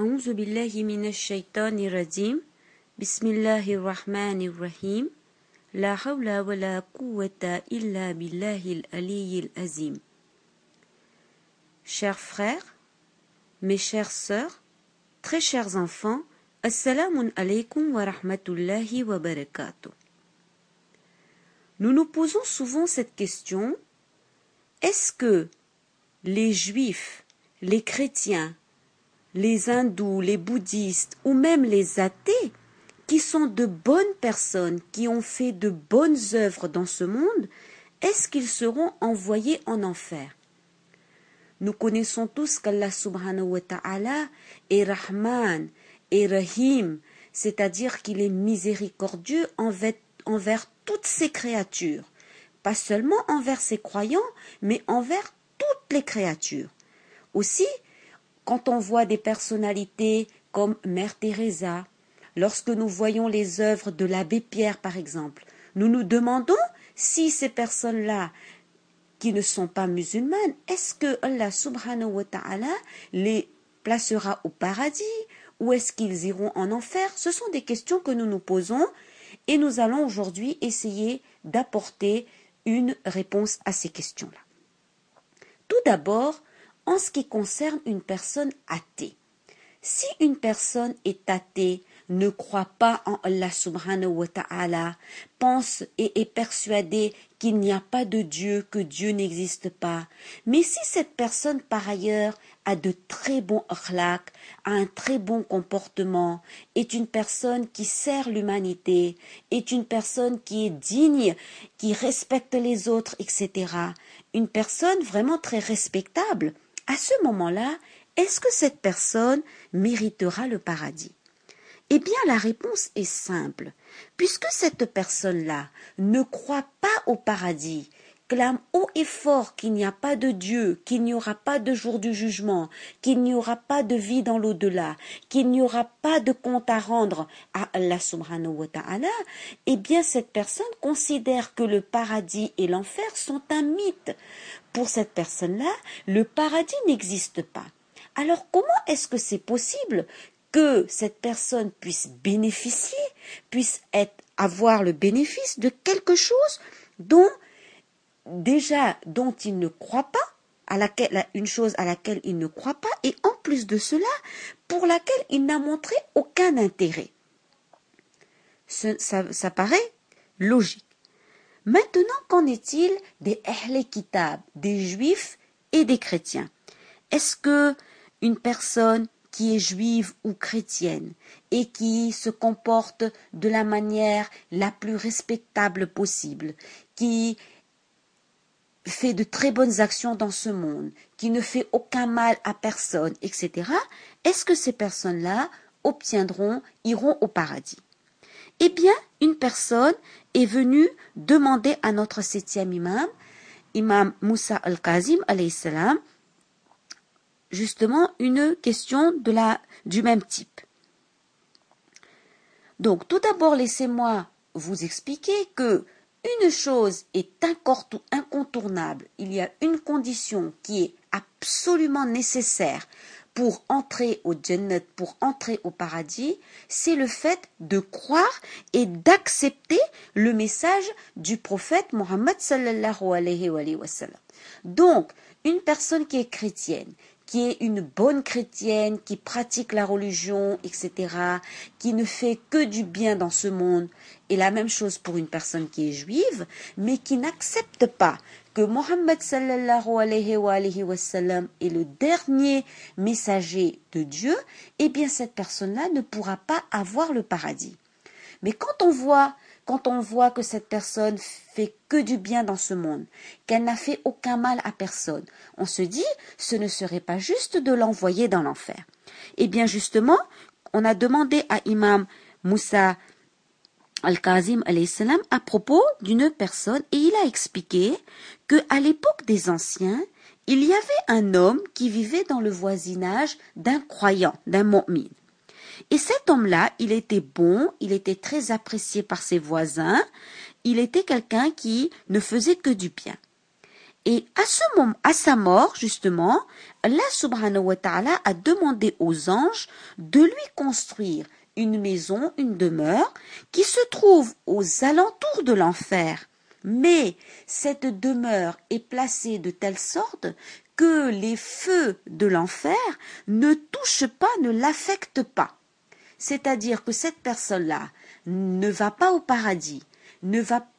أعوذ بالله من الشيطان الرجيم بسم الله الرحمن الرحيم لا حول ولا قوة إلا بالله العلي العظيم. Chers frères, mes chères sœurs, très chers enfants, Assalamu alaikum wa rahmatullahi wa barakatuh. Nous nous posons souvent cette question: est-ce que les juifs, les chrétiens, les hindous, les bouddhistes ou même les athées, qui sont de bonnes personnes, qui ont fait de bonnes œuvres dans ce monde, est-ce qu'ils seront envoyés en enfer? Nous connaissons tous qu'Allah subhanahu wa ta'ala est Rahman et Rahim, c'est-à-dire qu'il est miséricordieux envers toutes ses créatures, pas seulement envers ses croyants, mais envers toutes les créatures. Aussi, quand on voit des personnalités comme Mère Teresa, lorsque nous voyons les œuvres de l'abbé Pierre par exemple, nous nous demandons si ces personnes-là qui ne sont pas musulmanes, est-ce que Allah subhanahu wa ta'ala les placera au paradis ou est-ce qu'ils iront en enfer? Ce sont des questions que nous nous posons et nous allons aujourd'hui essayer d'apporter une réponse à ces questions-là. Tout d'abord, en ce qui concerne une personne athée. Si une personne est athée, ne croit pas en Allah subhanahu wa ta'ala, pense et est persuadée qu'il n'y a pas de Dieu, que Dieu n'existe pas, mais si cette personne par ailleurs a de très bons akhlaq, a un très bon comportement, est une personne qui sert l'humanité, est une personne qui est digne, qui respecte les autres, etc., une personne vraiment très respectable, à ce moment-là, est-ce que cette personne méritera le paradis? Eh bien, la réponse est simple. Puisque cette personne-là ne croit pas au paradis, clame haut et fort qu'il n'y a pas de Dieu, qu'il n'y aura pas de jour du jugement, qu'il n'y aura pas de vie dans l'au-delà, qu'il n'y aura pas de compte à rendre à Allah subhanahu wa ta'ala, eh bien, cette personne considère que le paradis et l'enfer sont un mythe. Pour cette personne-là, le paradis n'existe pas. Alors, comment est-ce que c'est possible que cette personne puisse bénéficier, puisse avoir le bénéfice de quelque chose dont il ne croit pas, une chose à laquelle il ne croit pas, et en plus de cela, pour laquelle il n'a montré aucun intérêt. Ça paraît logique. Maintenant, qu'en est-il des Ahl Kitab, des juifs et des chrétiens? Est-ce que une personne qui est juive ou chrétienne et qui se comporte de la manière la plus respectable possible, qui fait de très bonnes actions dans ce monde, qui ne fait aucun mal à personne, etc., est-ce que ces personnes-là iront au paradis? Eh bien, une personne est venue demander à notre 7e imam, imam Moussa al-Kazim, alayhi salam, justement une question du même type. Donc, tout d'abord, laissez-moi vous expliquer que une chose est incontournable. Il y a une condition qui est absolument nécessaire pour entrer au Jannat, pour entrer au paradis, c'est le fait de croire et d'accepter le message du prophète Mohammed sallallahu alayhi wa sallam. Donc, une personne qui est chrétienne, qui est une bonne chrétienne, qui pratique la religion, etc., qui ne fait que du bien dans ce monde, et la même chose pour une personne qui est juive, mais qui n'accepte pas que Mohammed sallallahu alayhi wa sallam est le dernier messager de Dieu, eh bien cette personne-là ne pourra pas avoir le paradis. Mais quand on voit que cette personne fait que du bien dans ce monde, qu'elle n'a fait aucun mal à personne, on se dit, ce ne serait pas juste de l'envoyer dans l'enfer. Eh bien justement, on a demandé à Imam Moussa al-Kazim alayhi salam à propos d'une personne et il a expliqué que à l'époque des anciens, il y avait un homme qui vivait dans le voisinage d'un croyant, d'un mu'min. Et cet homme-là, il était bon, il était très apprécié par ses voisins, il était quelqu'un qui ne faisait que du bien. Et à sa mort, justement, Allah subhanahu wa ta'ala a demandé aux anges de lui construire une maison, une demeure, qui se trouve aux alentours de l'enfer. Mais cette demeure est placée de telle sorte que les feux de l'enfer ne touchent pas, ne l'affectent pas. C'est-à-dire que cette personne-là ne va pas au paradis, ne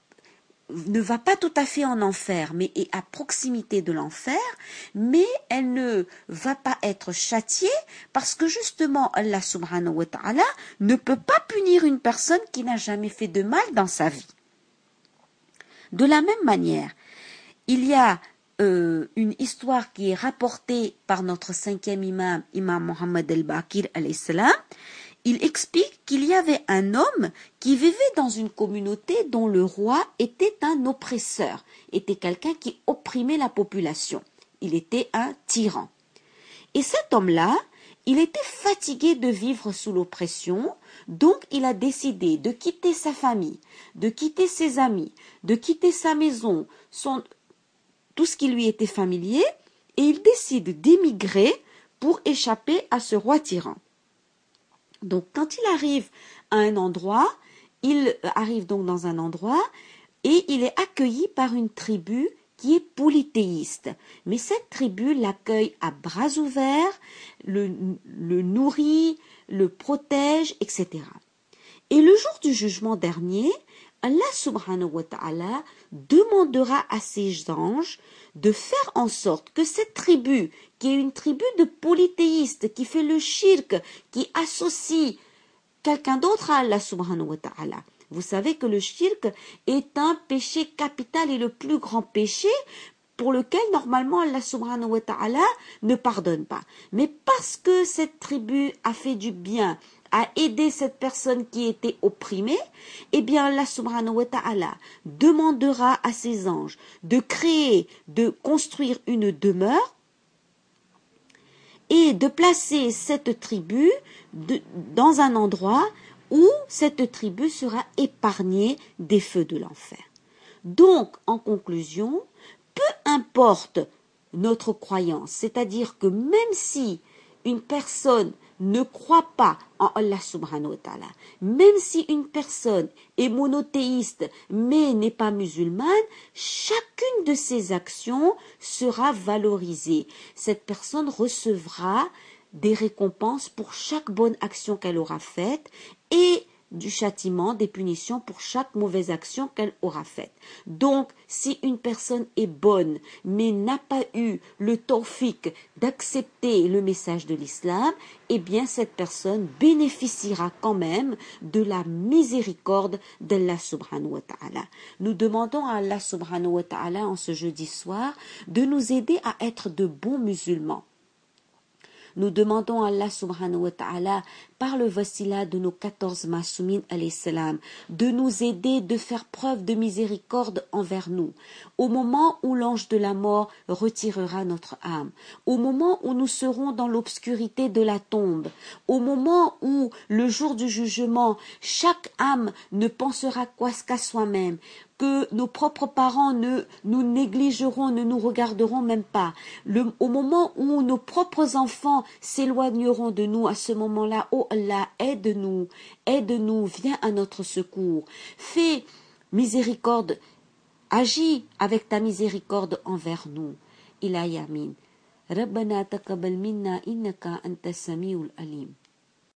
va pas tout à fait en enfer, mais est à proximité de l'enfer, mais elle ne va pas être châtiée parce que justement Allah subhanahu wa ta'ala ne peut pas punir une personne qui n'a jamais fait de mal dans sa vie. De la même manière, il y a une histoire qui est rapportée par notre cinquième imam, imam Mohammed al-Baqir alayhi salam. Il explique qu'il y avait un homme qui vivait dans une communauté dont le roi était un oppresseur, était quelqu'un qui opprimait la population. Il était un tyran. Et cet homme-là, il était fatigué de vivre sous l'oppression, donc il a décidé de quitter sa famille, de quitter ses amis, de quitter sa maison, tout ce qui lui était familier, et il décide d'émigrer pour échapper à ce roi tyran. Donc, quand il arrive à un endroit, il arrive donc dans un endroit et il est accueilli par une tribu qui est polythéiste. Mais cette tribu l'accueille à bras ouverts, le nourrit, le protège, etc. Et le jour du jugement dernier, Allah subhanahu wa ta'ala demandera à ses anges de faire en sorte que cette tribu, qui est une tribu de polythéistes, qui fait le shirk, qui associe quelqu'un d'autre à Allah subhanahu wa ta'ala. Vous savez que le shirk est un péché capital et le plus grand péché pour lequel normalement Allah subhanahu wa ta'ala ne pardonne pas. Mais parce que cette tribu a fait du bien, a aidé cette personne qui était opprimée, eh bien Allah subhanahu wa ta'ala demandera à ses anges de construire une demeure et de placer cette tribu dans un endroit où cette tribu sera épargnée des feux de l'enfer. Donc, en conclusion, peu importe notre croyance, c'est-à-dire que même si une personne ne croit pas en Allah subhanahu wa ta'ala, même si une personne est monothéiste mais n'est pas musulmane, chacune de ses actions sera valorisée. Cette personne recevra des récompenses pour chaque bonne action qu'elle aura faite et du châtiment, des punitions pour chaque mauvaise action qu'elle aura faite. Donc, si une personne est bonne, mais n'a pas eu le tawfiq d'accepter le message de l'islam, eh bien, cette personne bénéficiera quand même de la miséricorde d'Allah subhanahu wa ta'ala. Nous demandons à Allah subhanahu wa ta'ala en ce jeudi soir de nous aider à être de bons musulmans. Nous demandons à Allah subhanahu wa ta'ala, par le wasila de nos 14 Ma'soumines alayhi salam, de nous aider, de faire preuve de miséricorde envers nous. Au moment où l'ange de la mort retirera notre âme, au moment où nous serons dans l'obscurité de la tombe, au moment où, le jour du jugement, chaque âme ne pensera qu'à soi-même, que nos propres parents nous négligeront, ne nous regarderont même pas. Au moment où nos propres enfants s'éloigneront de nous, à ce moment-là, oh Allah, aide-nous, viens à notre secours. Fais miséricorde, agis avec ta miséricorde envers nous. Ilahi amin. ربنا تقبل منا إنك أنت السميع العليم